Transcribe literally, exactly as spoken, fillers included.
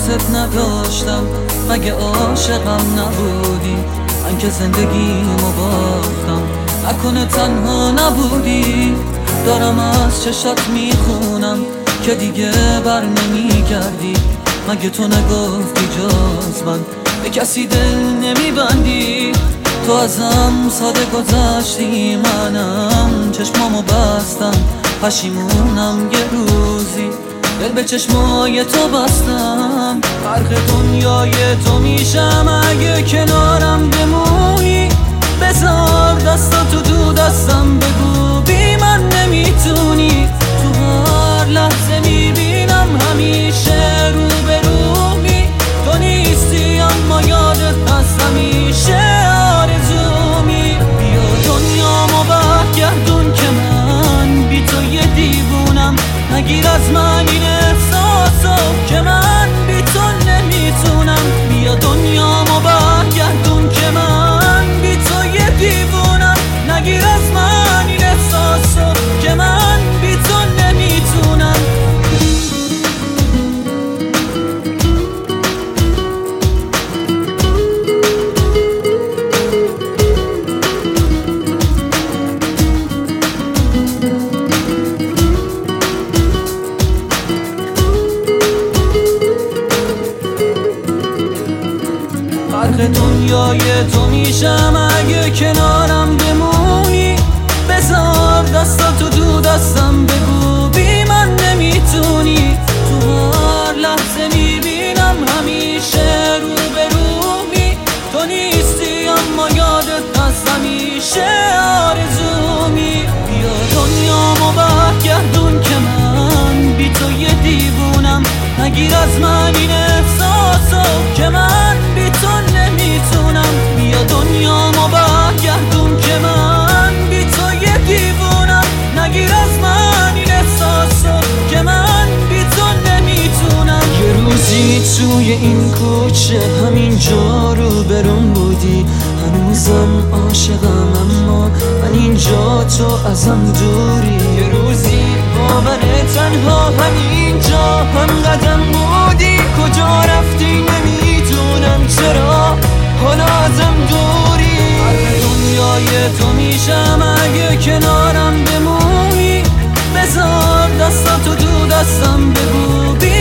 دوست نداشتم، مگه عاشقم نبودی؟ من که زندگیمو باختم، نکنه تنها نبودی. دارم از چشات میخونم که دیگه بر نمیگردی. مگه تو نگفتی جز من به کسی دل نمیبندی؟ تو ازم ساده گذشتی، منم چشمامو بستم، پشیمونم یه روزی دل به چشمای تو بستم. فرق دنیای تو میشم اگه کنارم بمونی. بذار دستاتو دو دستم، بگو بی من نمیتونی. تو هر لحظه میبینم همیشه رو به رومی. تو نیستی اما یادت هست همیشه آرزومی. بیا دنیامو برگردون که من بی تو یه دیوونم. نگیر از من این احساسو که من بی تو نمیتونم. بیا دنیامو برگردون که من بی تو یه دیوونم. نگیر از من این احساسو که من بی تو نمیتونم. فرق دنیای تو میشم اگه کنارم بمونی. بذار دستاتو دو دستم، بگو بی من نمیتونی. تو هر لحظه میبینم همیشه رو به رومی. تو نیستی اما یادت هست همیشه آرزومی. بیا دنیامو برگردون که من بی تو یه دیوونم. نگیر از من این احساسو که من بی تو نمیتونم. بیا دنیامو برگردون که من بی تو یه دیوونم. نگیر از من این احساسو که من بی تو نمیتونم. یه روزی توی این کوچه همینجا رو برم بودی. هنوزم عاشقم اما من اینجا تو ازم دوری. یه روزی با من تنها همینجا هم قدم بودی. کجا رفتی نمیدونم چرا حالا ازم دوری. هر دنیای تو میشم اگه کنارم بمونی. بذار دستاتو دو دستم، بگو بی